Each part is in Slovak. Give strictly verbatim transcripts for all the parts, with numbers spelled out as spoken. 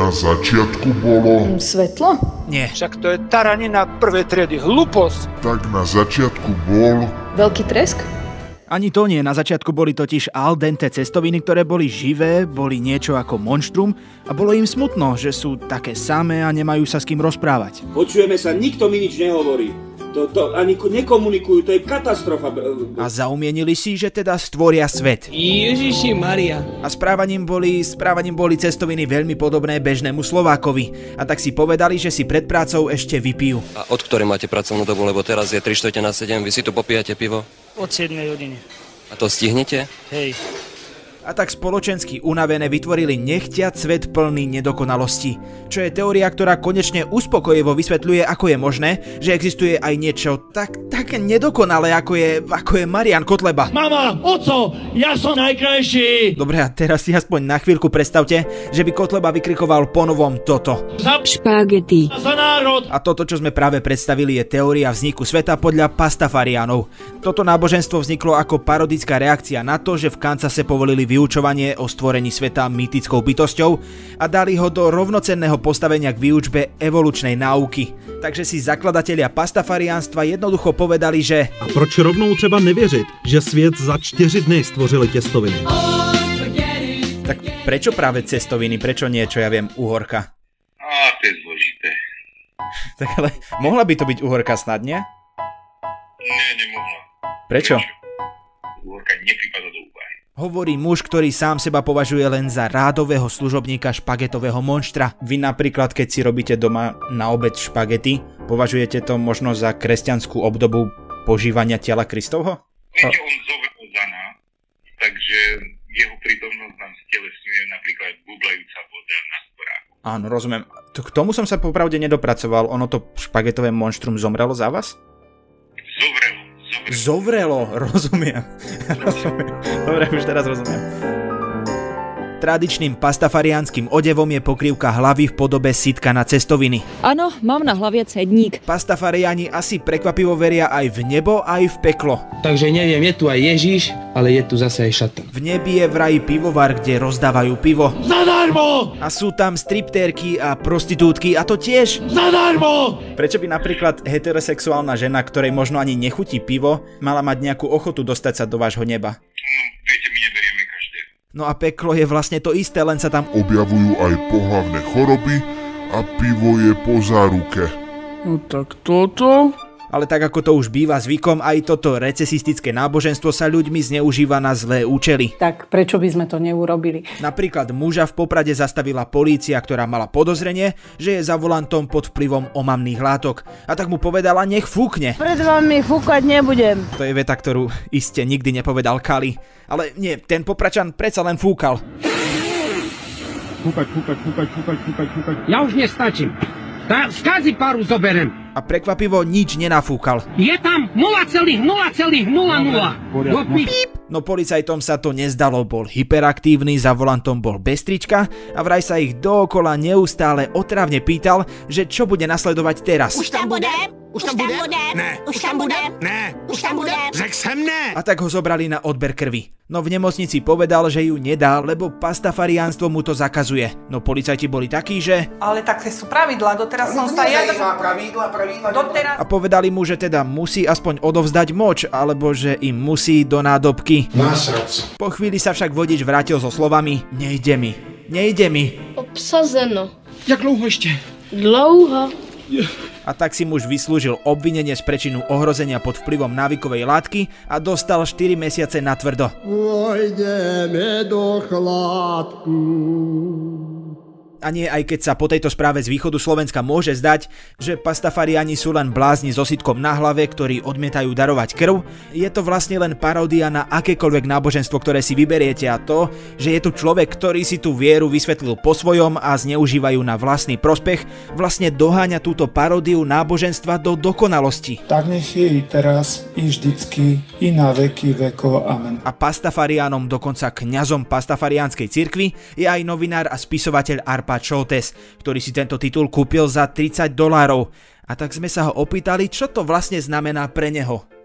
na začiatku bolo... Svetlo? Nie. Však to je taranina prvej triedy, hlúposť. Tak na začiatku bol... Veľký tresk? Ani to nie, na začiatku boli totiž al dente cestoviny, ktoré boli živé, boli niečo ako monštrum a bolo im smutno, že sú také samé a nemajú sa s kým rozprávať. Počujeme sa, nikto mi nič nehovorí. To, to ani nekomunikujú, to je katastrofa. A zaumienili si, že teda stvoria svet. Ježiši Maria. A správaním boli, správaním boli cestoviny veľmi podobné bežnému Slovákovi. A tak si povedali, že si pred prácou ešte vypijú. A od ktorej máte pracovnú dobu, lebo teraz je tri štvrte na sedem, vy si tu popíjate pivo? Od siedmej hodiny. A to stihnete? Hej. A tak spoločensky unavené vytvorili nechtiac svet plný nedokonalosti. Čo je teória, ktorá konečne uspokojivo vysvetľuje, ako je možné, že existuje aj niečo tak, tak nedokonalé, ako je, ako je Marian Kotleba. Mama, oco, ja som najkrajší! Dobre, a teraz si aspoň na chvíľku predstavte, že by Kotleba vykrikoval ponovom toto. Za špagety. Za národ! A toto, čo sme práve predstavili, je teória vzniku sveta podľa Pastafariánov. Toto náboženstvo vzniklo ako parodická reakcia na to, že v Kansase povolili vyučovanie o stvorení sveta mýtickou bytosťou a dali ho do rovnocenného postavenia k výučbe evolučnej náuky. Takže si zakladatelia pastafariánstva jednoducho povedali, že... A proč rovnou třeba nevěřit, že svět za čtyři dny stvořili těstoviny? Tak prečo práve cestoviny, prečo nie, čo ja viem, uhorka? Á, to je zložité. Tak ale mohla by to byť uhorka snad, nie? Nie, nemohla. Prečo? Uhorka nepripada do úvahy. Hovorí muž, ktorý sám seba považuje len za rádového služobníka špagetového monštra. Vy napríklad, keď si robíte doma na obed špagety, považujete to možno za kresťanskú obdobu požívania tela Kristovho? Viete, on zomrel za nás, takže jeho prítomnosť nám stelesňuje napríklad bublajúca voda na sporáku. Áno, rozumiem. K tomu som sa popravde nedopracoval. Ono to špagetové monštrum zomrelo za vás? Zovrelo. Zovrelo, rozumiem. rozumiem. Dobre, už teraz rozumiem. Tradičným pastafariánskym odevom je pokrývka hlavy v podobe sitka na cestoviny. Áno, mám na hlavie cedník. Pastafariáni asi prekvapivo veria aj v nebo, aj v peklo. Takže neviem, je tu aj Ježiš, ale je tu zase aj šatan. V nebi je vraj pivovar, kde rozdávajú pivo. Zadarmo! A sú tam striptérky a prostitútky, a to tiež zadarmo! Prečo by napríklad heterosexuálna žena, ktorej možno ani nechutí pivo, mala mať nejakú ochotu dostať sa do vášho neba? No, viete, my neberieme každé. No a peklo je vlastne to isté, len sa tam objavujú aj pohlavné choroby a pivo je po záruke. No tak toto... Ale tak ako to už býva zvykom, aj toto recesistické náboženstvo sa ľuďmi zneužíva na zlé účely. Tak prečo by sme to neurobili? Napríklad muža v Poprade zastavila polícia, ktorá mala podozrenie, že je za volantom pod vplyvom omamných látok. A tak mu povedala, nech fúkne. Pred vami fúkať nebudem. To je veta, ktorú iste nikdy nepovedal Kali. Ale nie, ten Popračan predsa len fúkal. Fúkať, fúkať, fúkať, fúkať, fúkať, fúkať. Ja už nestačím. Tá skazi paru zoberem. A prekvapivo nič nenafúkal. Je tam nula celá nula nula nula. No policajtom sa to nezdalo, bol hyperaktívny, za volantom bol bez trička a vraj sa ich dookola neustále otravne pýtal, že čo bude nasledovať teraz. Už tam budem? Už tam budem? Ne. Už tam budem? Ne. Už tam budem? Řek sem ne. A tak ho zobrali na odber krvi. No v nemocnici povedal, že ju nedá, lebo pastafariánstvo mu to zakazuje. No policajti boli takí, že... Ale také sú pravidlá, doteraz som sa ja... Pravidla, pravidla, doteraz... A povedali mu, že teda musí aspoň odovzdať moč, alebo že im musí do nádobky. Násrac. Po chvíli sa však vodič vrátil so slovami: Nejde mi, nejde mi. Obsazeno. Jak dlouho ešte? Dlouho. A tak si muž vyslúžil obvinenie z prečinu ohrozenia pod vplyvom návykovej látky a dostal štyri mesiace na tvrdo. Vojdeme do chládku. A nie, aj keď sa po tejto správe z východu Slovenska môže zdať, že pastafariáni sú len blázni so sitkom na hlave, ktorí odmietajú darovať krv, je to vlastne len paródia na akékoľvek náboženstvo, ktoré si vyberiete, a to, že je tu človek, ktorý si tú vieru vysvetlil po svojom a zneužívajú na vlastný prospech, vlastne doháňa túto paródiu náboženstva do dokonalosti. Tak nech je i teraz, i vždycky, i na veky vekov. Amen. A pastafariánom, dokonca kňazom pastafariánskej cirkvi, je aj novinár a spisovateľ Arpad Šoltes, ktorý si tento titul kúpil za tridsať dolárov. A tak sme sa ho opýtali, čo to vlastne znamená pre neho.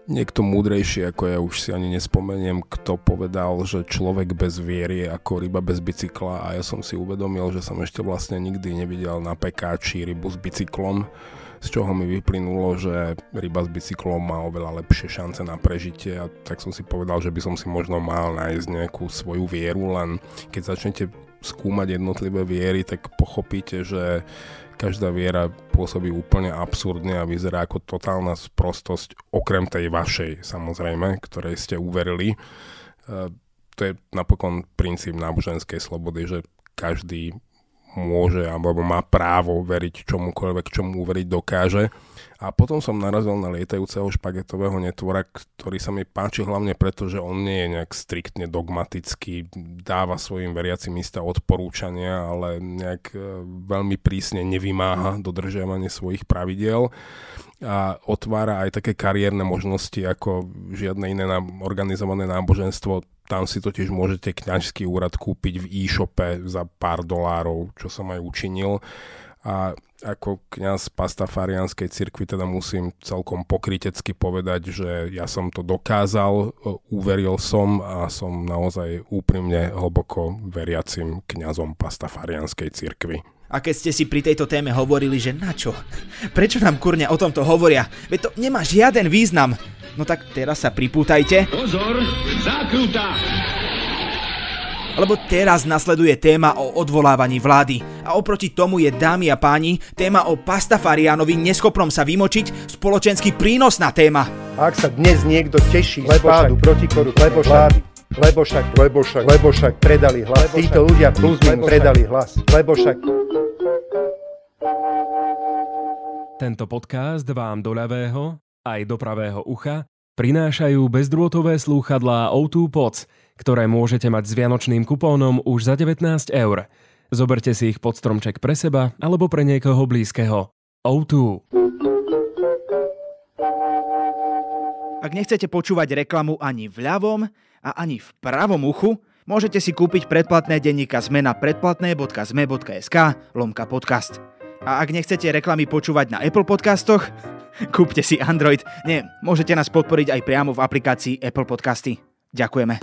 Niekto múdrejší ako ja, už si ani nespomeniem, kto povedal, že človek bez viery je ako ryba bez bicykla, a ja som si uvedomil, že som ešte vlastne nikdy nevidel na pekáči rybu s bicyklom, z čoho mi vyplynulo, že ryba s bicyklom má oveľa lepšie šance na prežitie, a tak som si povedal, že by som si možno mal nájsť nejakú svoju vieru, len keď začnete skúmať jednotlivé viery, tak pochopíte, že každá viera pôsobí úplne absurdne a vyzerá ako totálna sprostosť, okrem tej vašej, samozrejme, ktorej ste uverili. To je napokon princíp náboženskej slobody, že každý môže alebo má právo veriť čomukoľvek, čomu uveriť dokáže. A potom som narazil na lietajúceho špagetového netvora, ktorý sa mi páči hlavne preto, že on nie je nejak striktne dogmatický, dáva svojim veriacim isté odporúčania, ale nejak veľmi prísne nevymáha dodržiavanie svojich pravidiel a otvára aj také kariérne možnosti ako žiadne iné organizované náboženstvo. Tam si totiž môžete kňažský úrad kúpiť v e-shope za pár dolárov, čo som aj učinil. A ako kňaz pastafariánskej cirkvi teda musím celkom pokrytecky povedať, že ja som to dokázal, uveril som a som naozaj úprimne hlboko veriacim kňazom pastafariánskej cirkvi. A keď ste si pri tejto téme hovorili, že na čo? Prečo nám kurňa o tomto hovoria? Veď to nemá žiaden význam. No tak teraz sa pripútajte. Pozor, zákruta! Lebo teraz nasleduje téma o odvolávaní vlády. A oproti tomu je, dámy a páni, téma o pastafariánovi neschopnom sa vymočiť spoločensky prínosná téma. Ak sa dnes niekto teší z pádu protikorupčnej vlády, lebo však, lebo však, lebo však predali hlas. Lebo títo však, ľudia plus minus predali hlas. Lebo však. Tento podcast vám do ľavého aj do pravého ucha prinášajú bezdrôtové slúchadlá ó dva Pods, ktoré môžete mať s vianočným kupónom už za devätnásť eur. Zoberte si ich pod stromček pre seba alebo pre niekoho blízkeho. ó dva. Ak nechcete počúvať reklamu ani v ľavom a ani v pravom uchu, môžete si kúpiť predplatné denníka SME na predplatné bodka zme bodka es ká lomka podcast. A ak nechcete reklamy počúvať na Apple podcastoch, kúpte si Android. Nie, môžete nás podporiť aj priamo v aplikácii Apple Podcasty. Ďakujeme.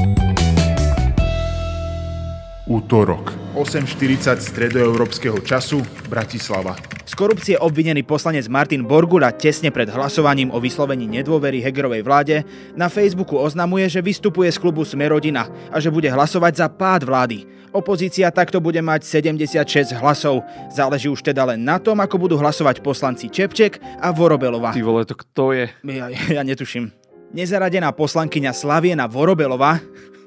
Útorok, osem štyridsať stredoeurópskeho času, Bratislava. Z korupcie obvinený poslanec Martin Borguľa tesne pred hlasovaním o vyslovení nedôvery Hegerovej vláde na Facebooku oznamuje, že vystupuje z klubu Sme rodina a že bude hlasovať za pád vlády. Opozícia takto bude mať sedemdesiatšesť hlasov. Záleží už teda len na tom, ako budú hlasovať poslanci Čepček a Vorobelová. Ty vole, to kto je? Ja, ja netuším. Nezaradená poslankyňa Slaviena Vorobelová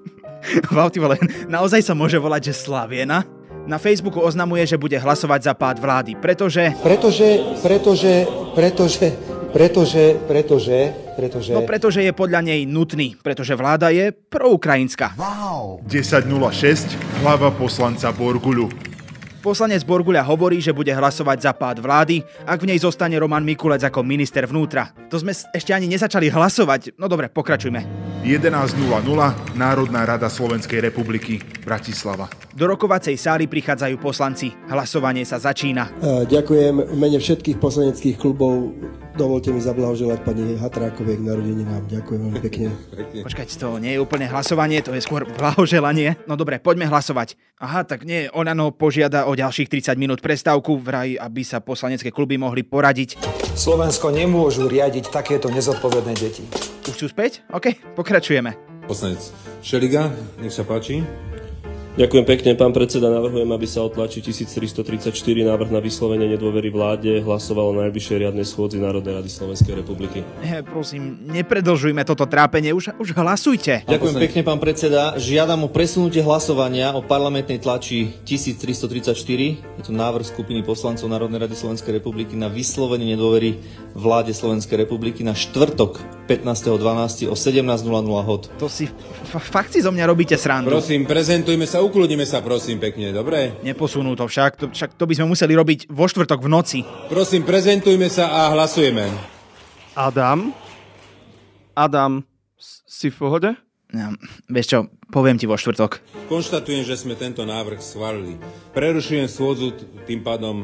Wow, ty vole, naozaj sa môže volať, že Slaviena? Na Facebooku oznamuje, že bude hlasovať za pád vlády, pretože... Pretože, pretože, pretože, pretože, pretože, pretože... No pretože je podľa nej nutný, pretože vláda je proukrajinská. Wow. desať nula šesť, hlava poslanca Borguľu. Poslanec Borguľa hovorí, že bude hlasovať za pád vlády, ak v nej zostane Roman Mikulec ako minister vnútra. To sme ešte ani nezačali hlasovať. No dobre, pokračujme. jedenásť nula nula, Národná rada Slovenskej republiky, Bratislava. Do rokovacej sály prichádzajú poslanci. Hlasovanie sa začína. Ďakujem v mene všetkých poslaneckých klubov. Dovolte mi zablahoželať pani Hatrákovej k narodeninám. Ďakujem veľmi pekne. Počkať, to nie je úplne hlasovanie, to je skôr blahoželanie. No dobre, poďme hlasovať. Aha, tak nie, Olano požiada o ďalších tridsať minút prestávku, vraj, aby sa poslanecké kluby mohli poradiť. Slovensko nemôžu riadiť takéto nezodpovedné deti. Už sú späť? OK, pokračujeme. Poslanec Šeliga, nech sa páči. Ďakujem pekne, pán predseda. Navrhujem, aby sa o tlači tisíctristotridsaťštyri návrh na vyslovenie nedôvery vláde hlasovalo na najbližšej riadnej schôdzi Národnej rady Slovenskej republiky. He, prosím, nepredĺžujme toto trápenie, už, už hlasujte. Ďakujem pekne, pán predseda. Žiadam o presunutie hlasovania o parlamentnej tlači tisíctristotridsaťštyri. Je to návrh skupiny poslancov Národnej rady Slovenskej republiky na vyslovenie nedôvery vláde Slovenskej republiky na štvrtok pätnásteho decembra o sedemnásť nula nula hod. To si f- fakt si zo mňa robíte srandu. Prosím, prezentujme sa, ukludnime sa, prosím, pekne, dobre? Neposunú to však, to, však to by sme museli robiť vo štvrtok v noci. Prosím, prezentujme sa a hlasujeme. Adam? Adam, si v pohode? Ja, vieš čo, poviem ti vo štvrtok. Konštatujem, že sme tento návrh schválili. Prerušujem schôdzu, tým pádom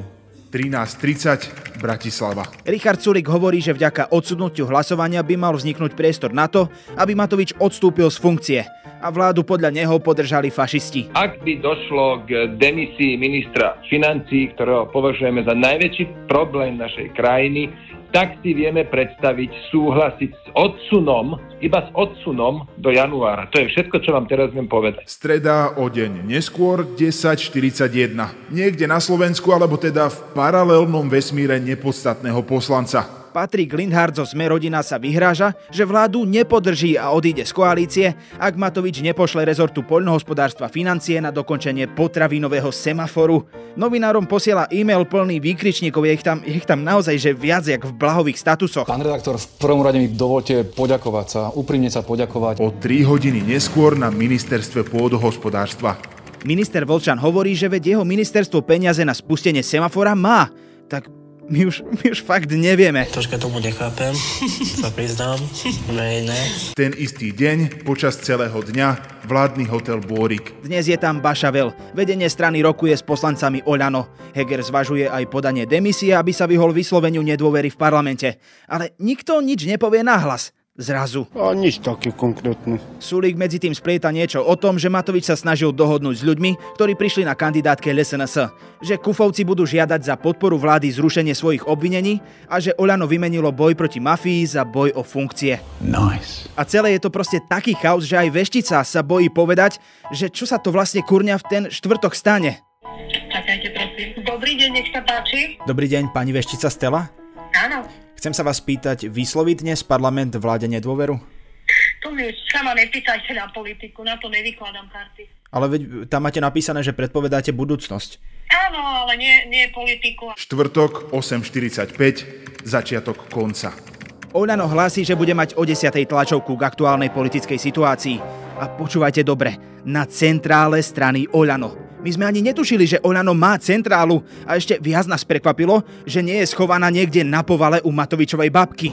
trinásť tridsať Bratislava. Richard Sulík hovorí, že vďaka odsudnutiu hlasovania by mal vzniknúť priestor na to, aby Matovič odstúpil z funkcie. A vládu podľa neho podržali fašisti. Ak by došlo k demisii ministra financií, ktorého považujeme za najväčší problém našej krajiny, tak si vieme predstaviť súhlasiť s odsunom, iba s odsunom do januára. To je všetko, čo vám teraz viem povedať. Streda o deň neskôr, desať štyridsaťjeden. Niekde na Slovensku, alebo teda v paralelnom vesmíre nepodstatného poslanca. Patrik Lindhardt zo Sme rodina sa vyhráža, že vládu nepodrží a odíde z koalície, ak Matovič nepošle rezortu poľnohospodárstva financie na dokončenie potravinového semaforu. Novinárom posiela e-mail plný výkričníkov, je ich tam, je ich tam naozaj že viac jak v blahových statusoch. Pán redaktor, v prvom rade mi dovolte poďakovať sa, úprimne sa poďakovať. O tri hodiny neskôr na ministerstve pôdohospodárstva. Minister Vlčan hovorí, že veď jeho ministerstvo peniaze na spustenie semafora má. Tak My už, my už fakt nevieme. Troška tomu nechápem, sa priznám, ne, ne. Ten istý deň, počas celého dňa, vládny hotel Bórik. Dnes je tam Bašavel. Vedenie strany rokuje s poslancami Oľano. Heger zvažuje aj podanie demisie, aby sa vyhol vysloveniu nedôvery v parlamente. Ale nikto nič nepovie nahlas. Zrazu. A nič také konkrétne. Sulík medzi tým splieta niečo o tom, že Matovič sa snažil dohodnúť s ľuďmi, ktorí prišli na kandidátke el es en es. Že Kufovci budú žiadať za podporu vlády zrušenie svojich obvinení a že Oľano vymenilo boj proti mafii za boj o funkcie. Nice. A celé je to proste taký chaos, že aj Veštica sa bojí povedať, že čo sa to vlastne kurňa v ten štvrtok stane. Čakajte, prosím. Dobrý deň, nech sa páči. Dobrý deň, pani Veštica Stella. Áno. Chcem sa vás pýtať, vysloví dnes parlament vláde nedôveru? Tu mi sa ma nepýtajte na politiku, na to nevykladám karty. Ale veď tam máte napísané, že predpovedáte budúcnosť. Áno, ale nie, nie politiku. Štvrtok osem štyridsaťpäť, začiatok konca. Oľano hlási, že bude mať o desiatej tlačovku k aktuálnej politickej situácii. A počúvajte dobre, na centrále strany Oľano. My sme ani netušili, že Oľano má centrálu a ešte viac nás prekvapilo, že nie je schovaná niekde na povale u Matovičovej babky.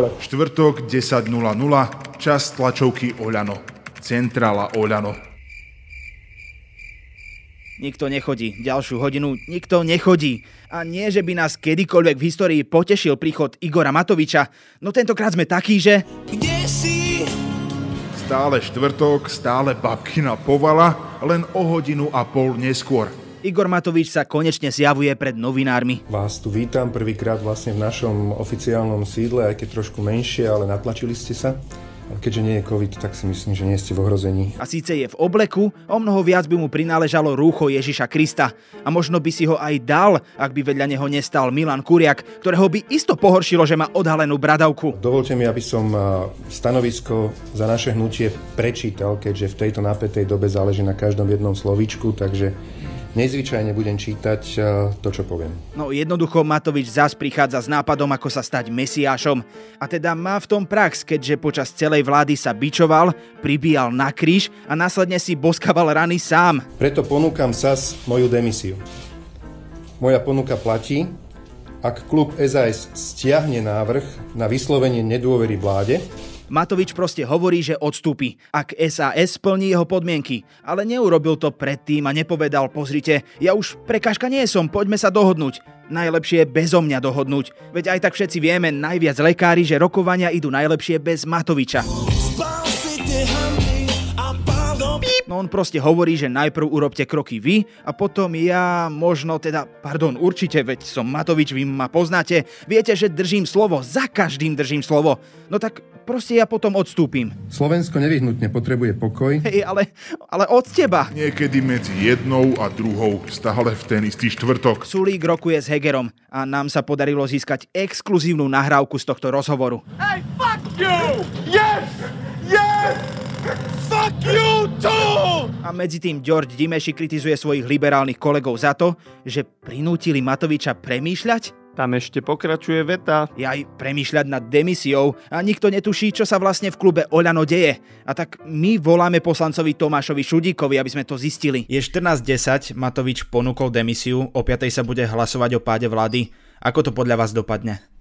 Štvrtok desať nula nula, čas tlačovky Oľano. Centrála Oľano. Nikto nechodí. Ďalšiu hodinu nikto nechodí. A nie, že by nás kedykoľvek v histórii potešil príchod Igora Matoviča, no tentokrát sme takí, že... Kde si? Stále štvrtok, stále babkina povala, len o hodinu a pol neskôr. Igor Matovič sa konečne zjavuje pred novinármi. Vás tu vítam prvýkrát vlastne v našom oficiálnom sídle, aj keď trošku menšie, ale natlačili ste sa. Keďže nie je COVID, tak si myslím, že nie ste v ohrození. A síce je v obleku, o mnoho viac by mu prináležalo rúcho Ježiša Krista. A možno by si ho aj dal, ak by vedľa neho nestal Milan Kuriak, ktorého by isto pohoršilo, že má odhalenú bradavku. Dovolte mi, aby som stanovisko za naše hnutie prečítal, keďže v tejto napätej dobe záleží na každom jednom slovíčku, takže nezvyčajne budem čítať to, čo poviem. No jednoducho Matovič zás prichádza s nápadom, ako sa stať mesiášom. A teda má v tom prax, keďže počas celej vlády sa bičoval, pribíjal na kríž a následne si boskával rany sám. Preto ponúkam es a es moju demisiu. Moja ponuka platí, ak klub es a es stiahne návrh na vyslovenie nedôvery vláde. Matovič proste hovorí, že odstúpi, ak es a es splní jeho podmienky. Ale neurobil to predtým a nepovedal, pozrite, ja už prekážka nie som, poďme sa dohodnúť. Najlepšie bezo mňa dohodnúť. Veď aj tak všetci vieme, najviac lekári, že rokovania idú najlepšie bez Matoviča. No on proste hovorí, že najprv urobte kroky vy a potom ja možno teda, pardon, určite, veď som Matovič, vy ma poznáte, viete, že držím slovo, za každým držím slovo. No tak proste ja potom odstúpim. Slovensko nevyhnutne potrebuje pokoj. Hej, ale, ale od teba. Niekedy medzi jednou a druhou, stále v ten istý štvrtok. Sulík rokuje s Hegerom a nám sa podarilo získať exkluzívnu nahrávku z tohto rozhovoru. Hey, fuck you! Yes! Yes! Fuck you too! A medzi tým Ďorď Dimeši kritizuje svojich liberálnych kolegov za to, že prinútili Matoviča premýšľať. Tam ešte pokračuje veta. Jaj, premýšľať nad demisiou a nikto netuší, čo sa vlastne v klube Oľano deje. A tak my voláme poslancovi Tomášovi Šudíkovi, aby sme to zistili. Je štrnásť desať, Matovič ponúkol demisiu, o piatej sa bude hlasovať o páde vlády. Ako to podľa vás dopadne?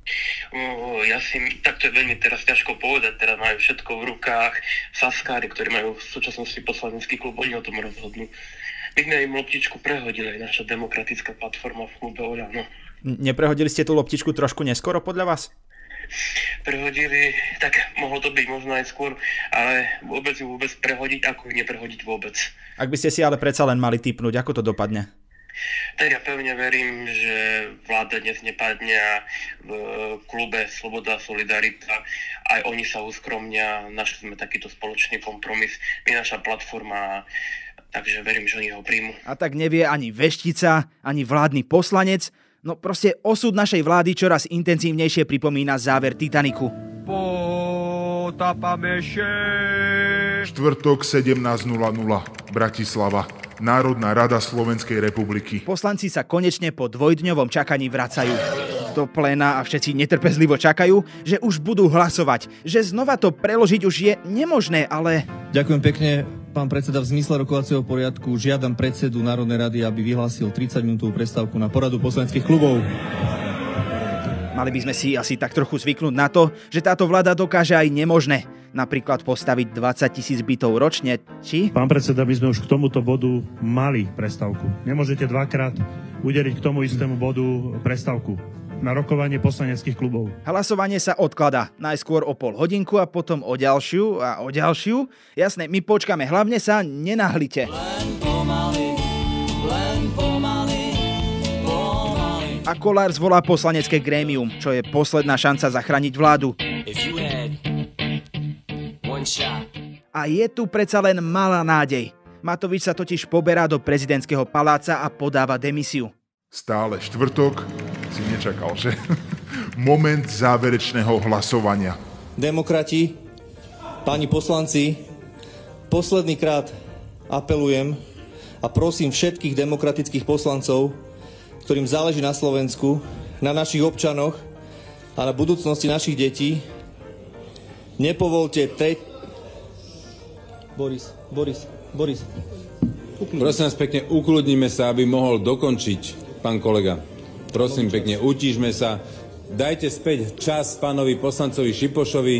Uh, ja si, tak to je veľmi teraz ťažko povedať, teraz majú všetko v rukách Saskári, ktorí majú v súčasnosti poslanecký klub, oni o tom rozhodnú. My sme im loptičku prehodili, aj naša demokratická platforma v klube Oľano. Neprehodili ste tú loptičku trošku neskoro podľa vás? Prehodili, tak mohlo to byť možno aj skôr, ale vôbec ju vôbec prehodiť, ako ju neprehodiť vôbec. Ak by ste si ale predsa len mali tipnúť, ako to dopadne? Tak ja pevne verím, že vláda dnes nepadne a v klube Sloboda a Solidarita aj oni sa uskromnia, našli sme takýto spoločný kompromis, my naša platforma, takže verím, že oni ho príjmu. A tak nevie ani veštica, ani vládny poslanec, no proste osud našej vlády čoraz intenzívnejšie pripomína záver Titaniku. Potápame še. Štvrtok sedemnásť nula nula, Bratislava. Národná rada Slovenskej republiky. Poslanci sa konečne po dvojdňovom čakaní vracajú do pléna a všetci netrpezlivo čakajú, že už budú hlasovať. Že znova to preložiť už je nemožné, ale... Ďakujem pekne, pán predseda. V zmysle rokovacieho poriadku žiadam predsedu Národnej rady, aby vyhlásil tridsaťminútovú prestávku na poradu poslaneckých klubov. Mali by sme si asi tak trochu zvyknúť na to, že táto vláda dokáže aj nemožné. Napríklad postaviť dvadsať tisíc bytov ročne, či? Pán predseda, my sme už k tomuto bodu mali prestávku. Nemôžete dvakrát udeliť k tomu istému bodu prestávku na rokovanie poslaneckých klubov. Hlasovanie sa odkladá. Najskôr o pol hodinku a potom o ďalšiu a o ďalšiu. Jasné, my počkáme, hlavne sa nenahlite. Len pomaly, len pomaly, pomaly. A Kollár zvolá poslanecké grémium, čo je posledná šanca zachrániť vládu. A je tu predsa len malá nádej. Matovič sa totiž poberá do prezidentského paláca a podáva demisiu. Stále štvrtok, si nečakal, že? Moment záverečného hlasovania. Demokrati, páni poslanci, posledný krát apelujem a prosím všetkých demokratických poslancov, ktorým záleží na Slovensku, na našich občanoch a na budúcnosti našich detí, nepovolte tre... Boris, Boris, Boris. Ukludni. Prosím vás pekne, ukludnime sa, aby mohol dokončiť pán kolega. Prosím pekne, utíšme sa. Dajte späť čas pánovi poslancovi Šipošovi.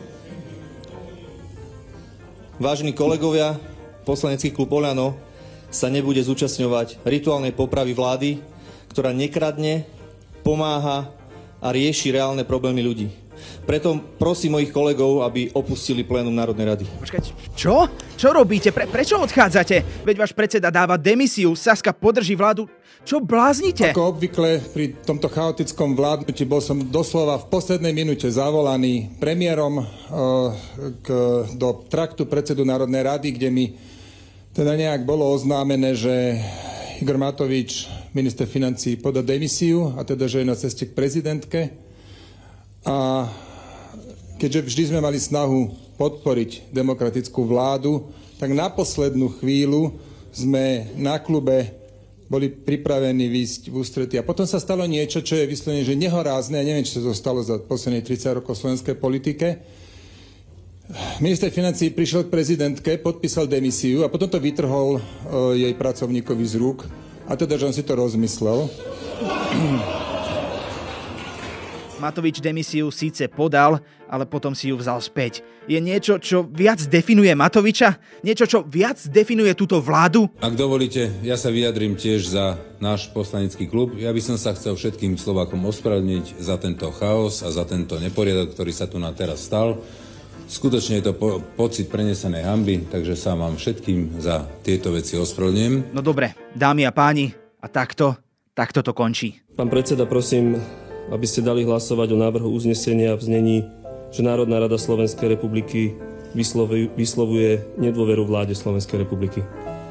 Vážení kolegovia, poslanecký klub Oľano sa nebude zúčastňovať rituálnej popravy vlády, ktorá nekradne, pomáha a rieši reálne problémy ľudí. Preto prosím mojich kolegov, aby opustili plénum Národnej rady. Počkajte, čo? Čo robíte? Pre, prečo odchádzate? Veď váš predseda dáva demisiu, Saska podrží vládu. Čo bláznite? Ako obvykle pri tomto chaotickom vládnutí bol som doslova v poslednej minúte zavolaný premiérom uh, k, do traktu predsedu Národnej rady, kde mi teda nejak bolo oznámené, že Igor Matovič, minister financií, podá demisiu a teda, že je na ceste k prezidentke. A keďže vždy sme mali snahu podporiť demokratickú vládu, tak na poslednú chvíľu sme na klube boli pripravení výjsť v ústretí. A potom sa stalo niečo, čo je vyslovene, že nehorázne, ja neviem, čo sa zostalo za posledných tridsať rokov v slovenskej politike. Minister financií prišiel k prezidentke, podpísal demisiu a potom to vytrhol uh, jej pracovníkovi z rúk. A teda, že on si to rozmyslel. Matovič demisiu síce podal, ale potom si ju vzal späť. Je niečo, čo viac definuje Matoviča? Niečo, čo viac definuje túto vládu? Ak dovolíte, ja sa vyjadrím tiež za náš poslanecký klub. Ja by som sa chcel všetkým Slovákom ospravedlniť za tento chaos a za tento neporiadok, ktorý sa tu na teraz stal. Skutočne je to po- pocit prenesenej hanby, takže sa vám všetkým za tieto veci ospravedlňujem. No dobre, dámy a páni, a takto, takto to končí. Pán predseda, prosím, aby ste dali hlasovať o návrhu uznesenia v znení, že Národná rada Slovenskej republiky vyslovuje, vyslovuje nedôveru vláde Slovenskej republiky.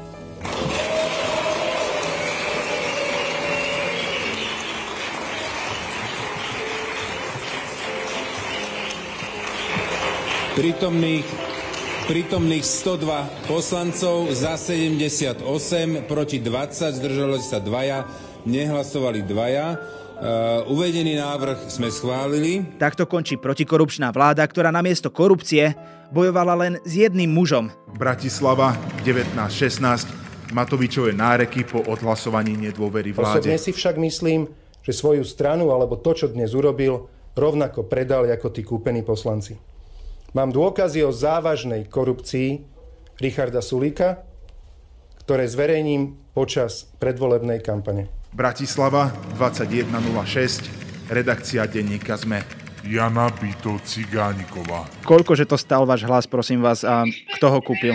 Prítomných, prítomných sto dva poslancov, za sedemdesiatosem, proti dvadsať, zdržali sa dvaja, nehlasovali dvaja. Uh, uvedený návrh sme schválili. Takto končí protikorupčná vláda, ktorá namiesto korupcie bojovala len s jedným mužom. Bratislava, devätnásť šestnásť, Matovičové náreky po odhlasovaní nedôvery vláde. Osobne si však myslím, že svoju stranu alebo to, čo dnes urobil, rovnako predali ako tí kúpení poslanci. Mám dôkazy o závažnej korupcii Richarda Sulíka, ktoré zverejním počas predvolebnej kampane. Bratislava, dvadsaťjeden nula šesť, redakcia denníka es em e. Jana Bito Cigániková. Koľkože to stal váš hlas, prosím vás, a kto ho kúpil?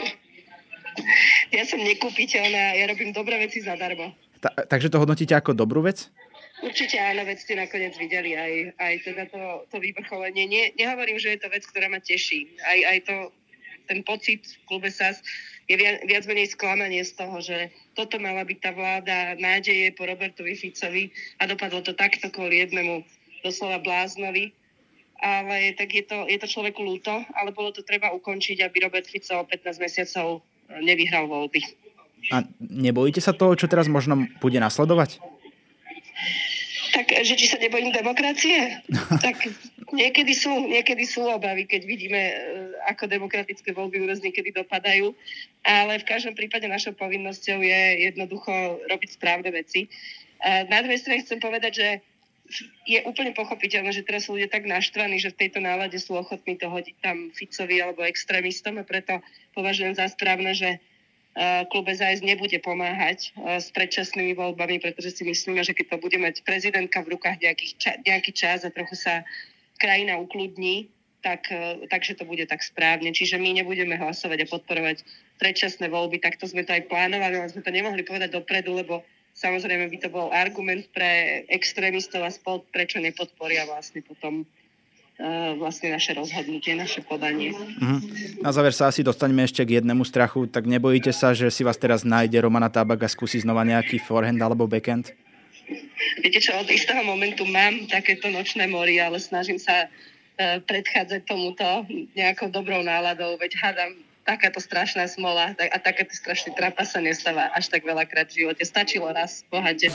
Ja som nekúpiteľná, ja robím dobré veci zadarmo. Ta, takže to hodnotíte ako dobrú vec? Určite áno, veď ste nakoniec videli aj, aj teda to, to vyvrcholenie. Nie, nehovorím, že je to vec, ktorá ma teší. Aj, aj to, ten pocit v klube es a es je viac, viac menej sklamanie z toho, že toto mala byť tá vláda nádeje po Robertovi Ficovi a dopadlo to takto kvôli jednému doslova bláznovi. Ale tak je to, je to človeku ľúto, ale bolo to treba ukončiť, aby Robert Fico o pätnásť mesiacov nevyhral voľby. A nebojíte sa toho, čo teraz možno bude nasledovať? Tak, že či sa nebojím demokracie? Tak niekedy sú, niekedy sú obavy, keď vidíme, ako demokratické voľby u nás niekedy dopadajú. Ale v každom prípade našou povinnosťou je jednoducho robiť správne veci. A na druhej strane chcem povedať, že je úplne pochopiteľné, že teraz sú ľudia tak naštvaní, že v tejto nálade sú ochotní to hodiť tam Ficovi alebo extrémistom a preto považujem za správne, že klub es a es nebude pomáhať s predčasnými voľbami, pretože si myslíme, že keď to bude mať prezidentka v rukách ča, nejaký čas a trochu sa krajina ukludní, tak, takže to bude tak správne. Čiže my nebudeme hlasovať a podporovať predčasné voľby. Takto sme to aj plánovali, ale sme to nemohli povedať dopredu, lebo samozrejme by to bol argument pre extrémistov a spol, prečo nepodporia vlastne potom uh, vlastne naše rozhodnutie, naše podanie. Mhm. Na záver sa asi dostaneme ešte k jednému strachu. Tak nebojíte sa, že si vás teraz nájde Romana Tábak a skúsi znova nejaký forehand alebo backhand? Viete čo, od istého momentu mám takéto nočné mory, ale snažím sa uh, predchádzať tomuto nejakou dobrou náladou, veď hádam, takáto strašná smola a takéto strašný trapa sa nestáva až tak veľakrát v živote. Stačilo raz, pohádte.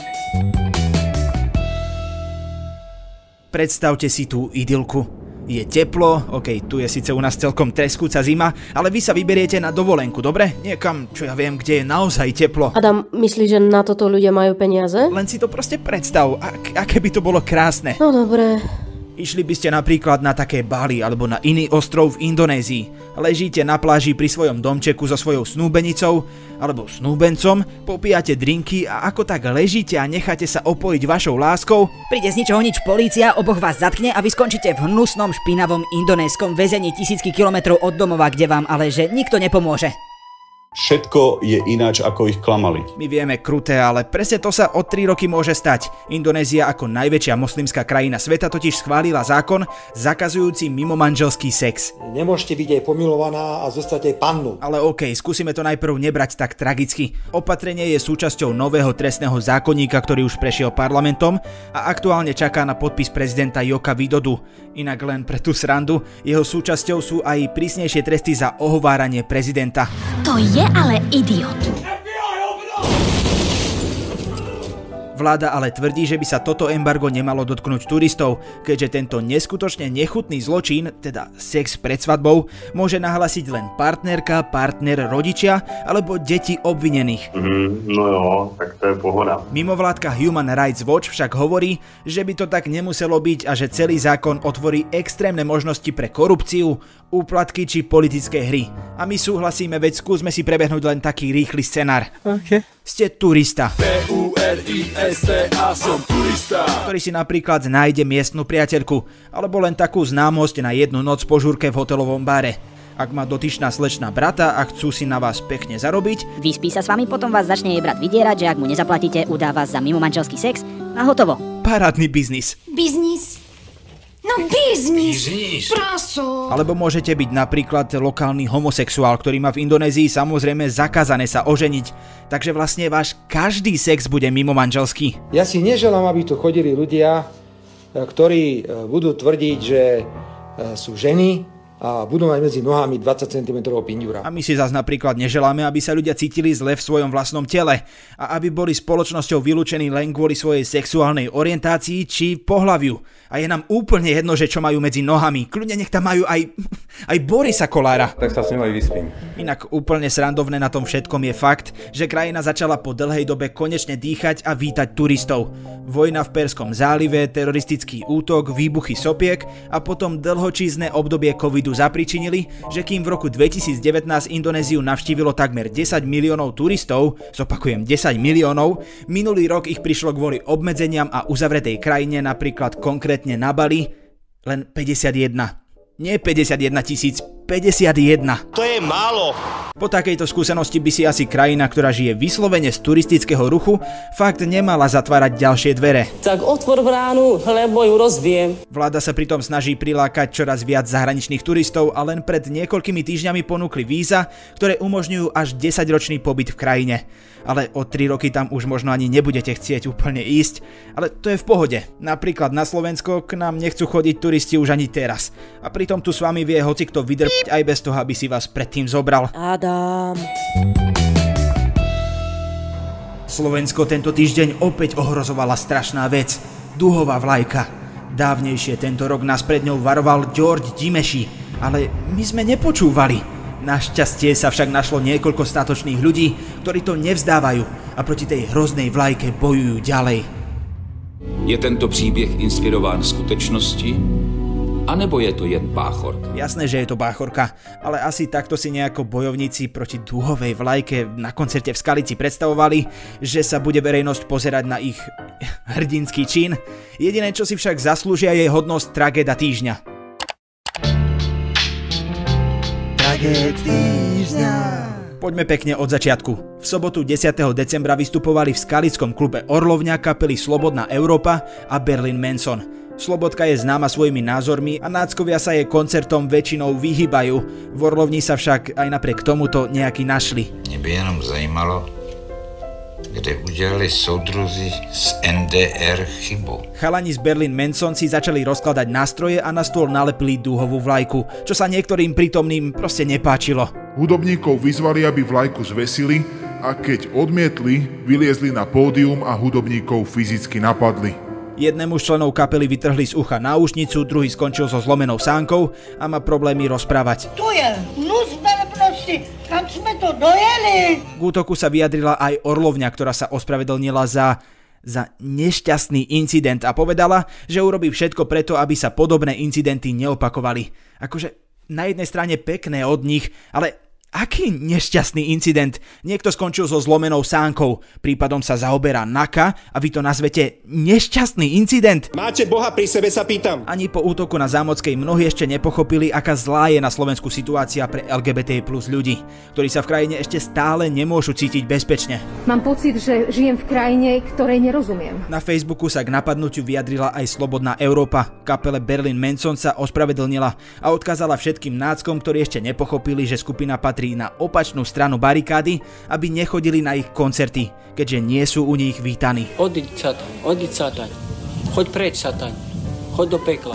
Predstavte si tú idylku. Je teplo, ok, tu je síce u nás celkom treskúca zima, ale vy sa vyberiete na dovolenku, dobre? Niekam, čo ja viem, kde je naozaj teplo. Adam, myslíš, že na toto ľudia majú peniaze? Len si to proste predstav, ak, aké by to bolo krásne. No dobre. Išli by ste napríklad na také Bali alebo na iný ostrov v Indonézii. Ležíte na pláži pri svojom domčeku so svojou snúbenicou alebo snúbencom, popíjate drinky a ako tak ležíte a necháte sa opojiť vašou láskou. Príde z ničoho nič polícia, oboch vás zatkne a vy skončíte v hnusnom, špinavom indonéskom väzení tisícky kilometrov od domova, kde vám ale že nikto nepomôže. Všetko je ináč, ako ich klamali. My vieme, kruté, ale presne to sa o tri roky môže stať. Indonézia ako najväčšia moslimská krajina sveta totiž schválila zákon zakazujúci mimomanželský sex. Nemôžete byť aj pomilovaná a zostať aj pannu. Ale okej, okay, skúsime to najprv nebrať tak tragicky. Opatrenie je súčasťou nového trestného zákonníka, ktorý už prešiel parlamentom a aktuálne čaká na podpis prezidenta Joka Widodu. Inak len pre tú srandu, jeho súčasťou sú aj prísnejšie tresty za ohováranie prezidenta. To je ale idiot. Vláda ale tvrdí, že by sa toto embargo nemalo dotknúť turistov, keďže tento neskutočne nechutný zločin, teda sex pred svadbou, môže nahlásiť len partnerka, partner, rodičia alebo deti obvinených. Mm, no jo, tak to je pohoda. Mimovládka Human Rights Watch však hovorí, že by to tak nemuselo byť a že celý zákon otvorí extrémne možnosti pre korupciu, úplatky či politické hry. A my súhlasíme, veď skúsme si prebehnúť len taký rýchly scenár. Okay. Ste turista. T U R I S T A, som turista. Ktorý si napríklad nájde miestnu priateľku, alebo len takú známosť na jednu noc po žúrke v hotelovom bare. Ak má dotyčná slečna brata a chcú si na vás pekne zarobiť, vyspí sa s vami, potom vás začne jej brat vydierať, že ak mu nezaplatíte, udá vás za mimomanželský sex a hotovo. Parádny biznis. Biznis. No biznis, praso. Alebo môžete byť napríklad lokálny homosexuál, ktorý má v Indonézii samozrejme zakázané sa oženiť. Takže vlastne váš každý sex bude mimomanželský. Ja si neželám, aby tu chodili ľudia, ktorí budú tvrdiť, že sú ženy a budú mať medzi nohami dvadsať centimetrov pinďura. A my si zas napríklad neželáme, aby sa ľudia cítili zle v svojom vlastnom tele a aby boli spoločnosťou vylúčení len kvôli svojej sexuálnej orientácii či pohlaviu. A je nám úplne jedno, že čo majú medzi nohami. Kľudne nech tam majú aj, aj Borisa Kollára. Tak sa s ním aj vyspím. Inak úplne srandovné na tom všetkom je fakt, že krajina začala po dlhej dobe konečne dýchať a vítať turistov. Vojna v Perskom zálive, teroristický útok, výbuchy sopiek a potom dlhočízne obdobie covidu zapričinili, že kým v roku dvetisícdevätnásť Indonéziu navštívilo takmer desať miliónov turistov, zopakujem desať miliónov, minulý rok ich prišlo kvôli obmedzeniam a uzavretej krajine, napríklad konkrétne na Bali, len päťdesiatjeden. Nie päťdesiatjeden tisíc, päťdesiatjeden. To je málo. Po takejto skúsenosti by si asi krajina, ktorá žije vyslovene z turistického ruchu, fakt nemala zatvárať ďalšie dvere. Tak otvor bránu, lebo ju rozbijem. Vláda sa pritom snaží prilákať čoraz viac zahraničných turistov a len pred niekoľkými týždňami ponúkli víza, ktoré umožňujú až desaťročný pobyt v krajine. Ale o tri roky tam už možno ani nebudete chcieť úplne ísť, ale to je v pohode. Napríklad na Slovensko k nám nechcú chodiť turisti už ani teraz. A pritom tu s vami vie hocikto vydrpiť aj bez toho, aby si vás predtým zobral. Adam. Slovensko tento týždeň opäť ohrozovala strašná vec. Duhová vlajka. Dávnejšie tento rok nás pred ňou varoval George Dimeši, ale my sme nepočúvali. Našťastie sa však našlo niekoľko statočných ľudí, ktorí to nevzdávajú a proti tej hroznej vlajke bojujú ďalej. Je tento příběh inspirován skutečnosti, anebo je to jen báchorka? Jasné, že je to báchorka, ale asi takto si nejako bojovníci proti duhovej vlajke na koncerte v Skalici predstavovali, že sa bude verejnosť pozerať na ich hrdinský čin. Jediné, čo si však zaslúžia, je hodnosť tragéda týždňa. Poďme pekne od začiatku. V sobotu desiateho decembra vystupovali v skalickom klube Orlovňa kapely Slobodná Európa a Berlin Manson. Slobodka je známa svojimi názormi a náckovia sa jej koncertom väčšinou vyhýbajú. V Orlovni sa však aj napriek tomuto nejaký našli. Mne by jenom zajímalo, kde udělali soudruzi z en dé er chybu. Chalani z Berlin Manson si začali rozkladať nástroje a na stôl nalepili dúhovú vlajku, čo sa niektorým prítomným proste nepáčilo. Hudobníkov vyzvali, aby vlajku zvesili a keď odmietli, vyliezli na pódium a hudobníkov fyzicky napadli. Jednému z členov kapely vytrhli z ucha náušnicu, druhý skončil so zlomenou sánkou a má problémy rozprávať. Tu je hnus velebnosti, kam sme to dojeli? K útoku sa vyjadrila aj Orlovňa, ktorá sa ospravedlnila za, za nešťastný incident a povedala, že urobí všetko preto, aby sa podobné incidenty neopakovali. Akože na jednej strane pekné od nich, ale aký nešťastný incident? Niekto skončil so zlomenou sánkou. Prípadom sa zaoberá NAKA a vy to nazvete nešťastný incident? Máte Boha pri sebe, sa pýtam. Ani po útoku na Zámockej mnohí ešte nepochopili, aká zlá je na Slovensku situácia pre el gé bé té plus ľudí, ktorí sa v krajine ešte stále nemôžu cítiť bezpečne. Mám pocit, že žijem v krajine, ktorej nerozumiem. Na Facebooku sa k napadnutiu vyjadrila aj Slobodná Európa. Kapele Berlin Manson sa ospravedlnila a odkázala všetkým náckom, ktorí ešte nepochopili, že skupina patrí na opačnú stranu barikády, aby nechodili na ich koncerty, keďže nie sú u nich vítaní. Odiď, sataň, odiď, sataň. Choď preč, sataň. Choď do pekla.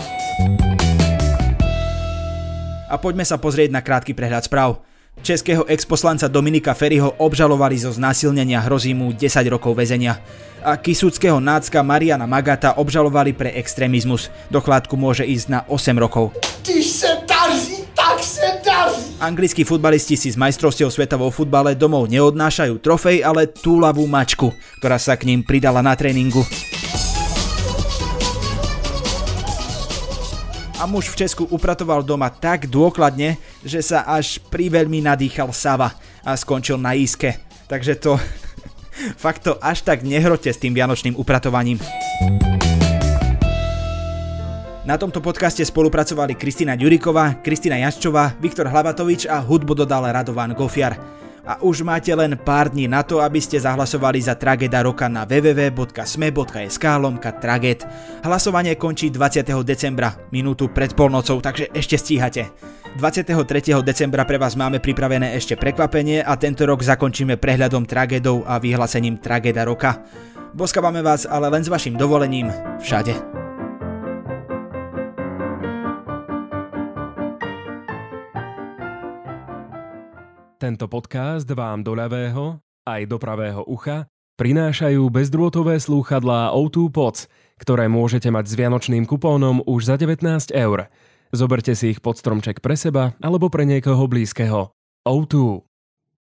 A poďme sa pozrieť na krátky prehľad správ. Českého exposlanca Dominika Feriho obžalovali zo znásilnenia, hrozí mu desať rokov väzenia. A kisúckého nácka Mariana Magata obžalovali pre extrémizmus. Do chládku môže ísť na osem rokov. Ty sa daří, tak sa daří. Anglickí futbalisti si z majstrovstiev sveta vo futbale domov neodnášajú trofej, ale túlavú mačku, ktorá sa k ním pridala na tréningu. A muž v Česku upratoval doma tak dôkladne, že sa až priveľmi nadýchal Sava a skončil na íske. Takže to... fakt to až tak nehrote s tým vianočným upratovaním. Na tomto podcaste spolupracovali Kristina Ďuriková, Kristina Jaščová, Viktor Hlavatovič a hudbu dodal Radovan Gofiar. A už máte len pár dní na to, aby ste zahlasovali za Tragéda roka na w w w bodka es m e bodka es ka lomka tragéd. Hlasovanie končí dvadsiateho decembra, minútu pred polnocou, takže ešte stíhate. dvadsiateho tretieho decembra pre vás máme pripravené ešte prekvapenie a tento rok zakončíme prehľadom tragédov a vyhlásením Tragéda roka. Boskávame vás ale len s vašim dovolením všade. Tento podcast vám do ľavého aj do pravého ucha prinášajú bezdrôtové slúchadlá ó dva Pods, ktoré môžete mať s vianočným kupónom už za devätnásť eur. Zoberte si ich pod stromček pre seba alebo pre niekoho blízkeho. ó dva.